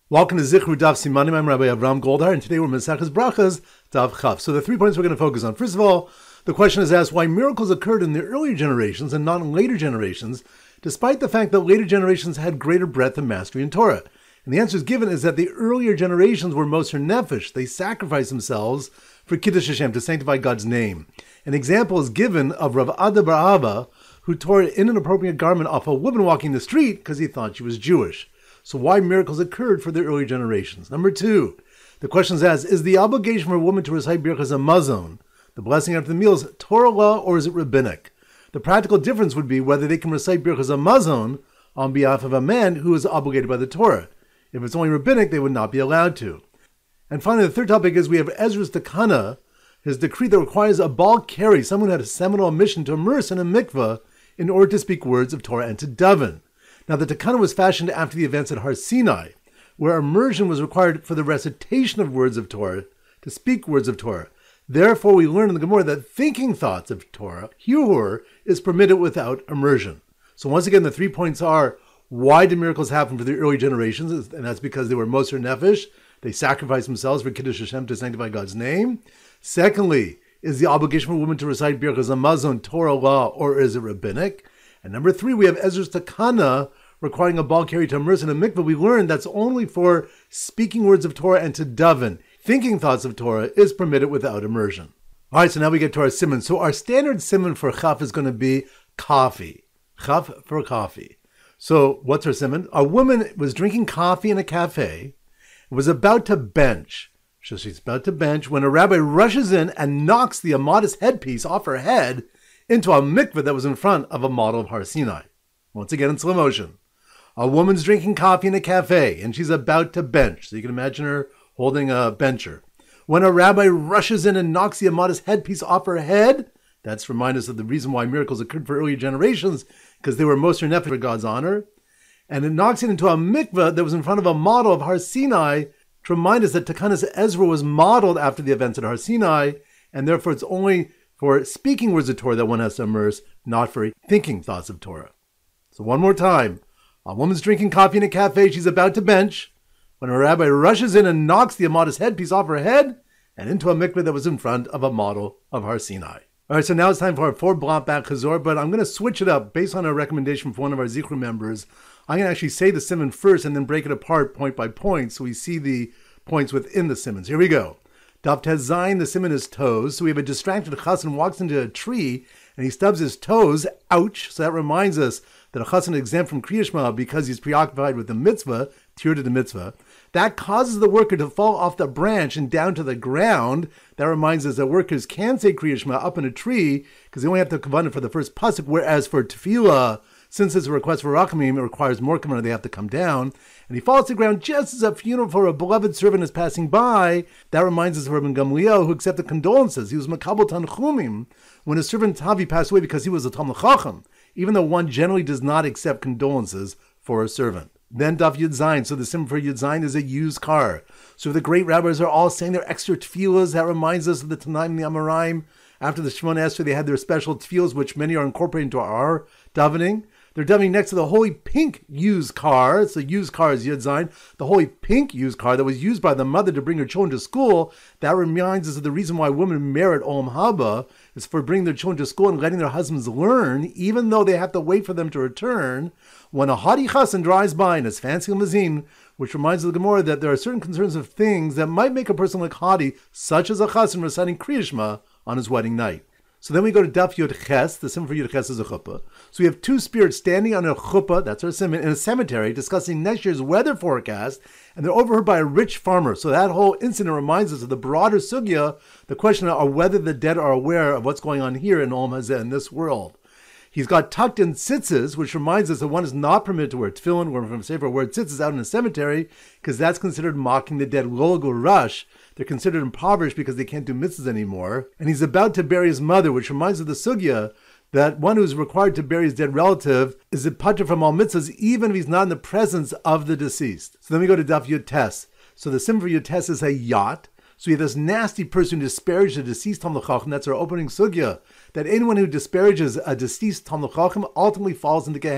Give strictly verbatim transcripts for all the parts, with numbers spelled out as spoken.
Welcome to Zichru Daf Simanim. I'm Rabbi Avram Goldhar, and today we're Maseches Brachas Daf Chaf. So the three points we're going to focus on. First of all, the question is asked why miracles occurred in the earlier generations and not in later generations, despite the fact that later generations had greater breadth and mastery in Torah. And the answer is given is that the earlier generations were Moser Nefesh. They sacrificed themselves for Kiddush Hashem, to sanctify God's name. An example is given of Rav Ada bar Ava, who tore an inappropriate garment off a woman walking the street because he thought she was Jewish. So why miracles occurred for the early generations? Number two, the question is asked, is the obligation for a woman to recite Birchas Hamazon, the blessing after the meals, Torah law or is it rabbinic? The practical difference would be whether they can recite Birchas Hamazon on behalf of a man who is obligated by the Torah. If it's only rabbinic, they would not be allowed to. And finally, the third topic is we have Ezra's Takana, his decree that requires a Baal Keri, someone who had a seminal mission, to immerse in a mikveh in order to speak words of Torah and to daven. Now, the Takana was fashioned after the events at Har Sinai, where immersion was required for the recitation of words of Torah, to speak words of Torah. Therefore, we learn in the Gemara that thinking thoughts of Torah, Hur, is permitted without immersion. So once again, the three points are, why did miracles happen for the early generations? And that's because they were Moser Nefesh. They sacrificed themselves for Kiddush Hashem, to sanctify God's name. Secondly, is the obligation for a woman to recite Birchas Hamazon Torah law, or is it rabbinic? And number three, we have Ezra's Takana, requiring a Baal Keri to immerse in a mikveh. We learned that's only for speaking words of Torah and to daven. Thinking thoughts of Torah is permitted without immersion. All right, so now we get to our simon. So our standard simon for chaf is going to be coffee. Chaf for coffee. So what's our simon? A woman was drinking coffee in a cafe, was about to bench. So she's about to bench when a rabbi rushes in and knocks the immodest headpiece off her head into a mikveh that was in front of a model of Har Sinai. Once again in slow motion. A woman's drinking coffee in a cafe, and she's about to bench. So you can imagine her holding a bencher. When a rabbi rushes in and knocks the immodest headpiece off her head, that's remind us of the reason why miracles occurred for earlier generations, because they were Moser Nefesh for God's honor. And it knocks it into a mikveh that was in front of a model of Har Sinai, to remind us that Takanas Ezra was modeled after the events at Har Sinai, and therefore it's only for speaking words of Torah that one has to immerse, not for thinking thoughts of Torah. So one more time. A woman's drinking coffee in a cafe, she's about to bench, when a rabbi rushes in and knocks the immodest headpiece off her head and into a mikveh that was in front of a model of Har Sinai. All right, so now it's time for our four block back chazor, but I'm going to switch it up based on a recommendation from one of our Zichru members. I'm going to actually say the simon first and then break it apart point by point so we see the points within the simons. Here we go. Daf Tes Zayin, the simon is toes. So we have a distracted chassan walks into a tree and he stubs his toes. Ouch. So that reminds us that a chassan is exempt from Kriya Shema because he's preoccupied with the mitzvah, tir to the mitzvah. That causes the worker to fall off the branch and down to the ground. That reminds us that workers can say Kriya Shema up in a tree because they only have to kavanah for the first pasuk, whereas for tefillah, since it's a request for rachamim, it requires more kavanah, they have to come down. And he falls to the ground just as a funeral for a beloved servant is passing by. That reminds us of Rabbi Gamliel, who accepted condolences. He was makabel tanchumim when his servant Tavi passed away because he was a Talmid Chacham, even though one generally does not accept condolences for a servant. Then Daf Yud Zayin. So the simon for Yud Zayin is a used car. So the great rabbis are all saying their extra tefillahs. That reminds us of the Tanaim and the Amoraim. After the Shemona Esrei, they had their special tefillahs, which many are incorporated into our davening. They're davening next to the holy pink used car. It's the used car is Yud Zayin. The holy pink used car that was used by the mother to bring her children to school. That reminds us of the reason why women merit Olam Haba is for bringing their children to school and letting their husbands learn, even though they have to wait for them to return. When a haughty chassan drives by in his fancy limousine, which reminds of the Gemara that there are certain concerns of things that might make a person look haughty, such as a chassan reciting Kriya Shema on his wedding night. So then we go to Daf Yud Ches. The simon for Yud Ches is a chuppah. So we have two spirits standing on a chuppah, that's our simon, in a cemetery discussing next year's weather forecast, and they're overheard by a rich farmer. So that whole incident reminds us of the broader sugya, the question of whether the dead are aware of what's going on here in Olam Hazeh, in this world. He's got tucked in tzitzis, which reminds us that one is not permitted to wear tefillin, or from Sefer word tzitzis out in a cemetery, because that's considered mocking the dead. Lol Gurash. They're considered impoverished because they can't do mitzvahs anymore. And he's about to bury his mother, which reminds us of the sugya that one who's required to bury his dead relative is a pater from all mitzvahs, even if he's not in the presence of the deceased. So then we go to Daf Yud Tes. So the simon for Yud Tes is a yacht. So we have this nasty person who disparaged a deceased Talmid Chacham. That's our opening sugya, that anyone who disparages a deceased Talmid Chacham ultimately falls into Gehenna.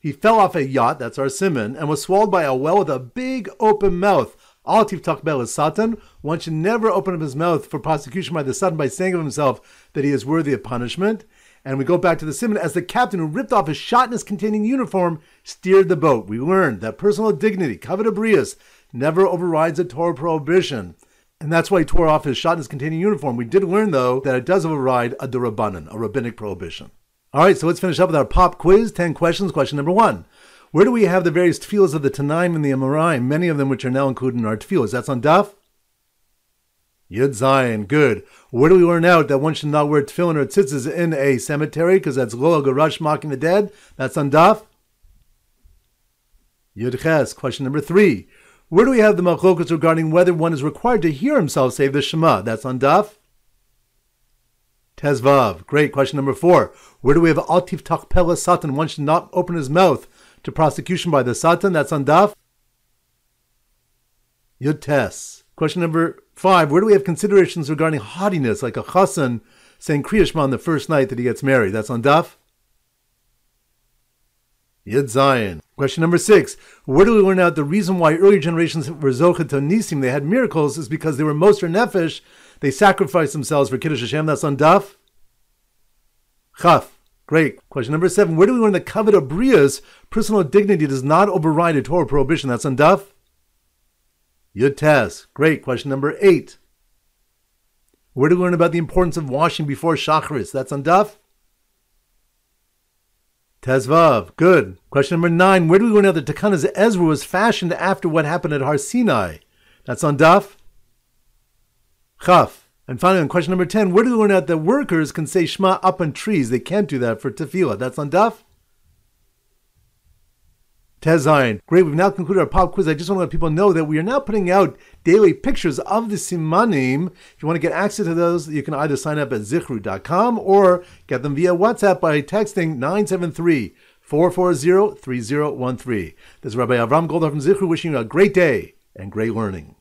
He fell off a yacht, that's our simon, and was swallowed by a whale with a big open mouth. Al tiftach bel satan. One should never open up his mouth for prosecution by the Satan by saying of himself that he is worthy of punishment. And we go back to the simon. As the captain who ripped off his shotness-containing uniform steered the boat, we learned that personal dignity, kavod habrius, never overrides a Torah prohibition. And that's why he tore off his shotness-containing uniform. We did learn, though, that it does override a d'Rabbanan, a rabbinic prohibition. All right, so let's finish up with our pop quiz. Ten questions. Question number one. Where do we have the various tefillas of the Tanaim and the Amoraim, many of them which are now included in our tefillas? That's on Daf Yud Zayin. Good. Where do we learn out that one should not wear tefillin or tzitzis in a cemetery because that's lo garash mocking the dead? That's on Daf Yud Ches. Question number three. Where do we have the machlokas regarding whether one is required to hear himself say the Shema? That's on Daf Tezvav. Great. Question number four. Where do we have al tiftach bel satan? One should not open his mouth to prosecution by the Satan. That's on Daf Yud Tes. Question number five. Where do we have considerations regarding haughtiness, like a chassan saying Kriya Shema on the first night that he gets married? That's on Daf Yud Zayin. Question number six. Where do we learn out the reason why earlier generations were zochet to nisim, they had miracles, is because they were moser nefesh, they sacrificed themselves for Kiddush Hashem. That's on Daf Chaf. Great. Question number seven. Where do we learn that kavod habrius, personal dignity, does not override a Torah prohibition? That's on Daf Yud Tes. Great. Question number eight. Where do we learn about the importance of washing before Shacharis? That's on Daf Tezvav. Good. Question number nine. Where do we learn out that Takanas Ezra was fashioned after what happened at Har Sinai? That's on Daf Chaf. And finally, on question number ten, where do we learn out that workers can say Shema up on trees? They can't do that for tefillah. That's on Daf Tezayin. Great, we've now concluded our pop quiz. I just want to let people know that we are now putting out daily pictures of the Simanim. If you want to get access to those, you can either sign up at zichru dot com or get them via WhatsApp by texting nine seven three, four four zero, three zero one three. This is Rabbi Avram Goldar from Zichru wishing you a great day and great learning.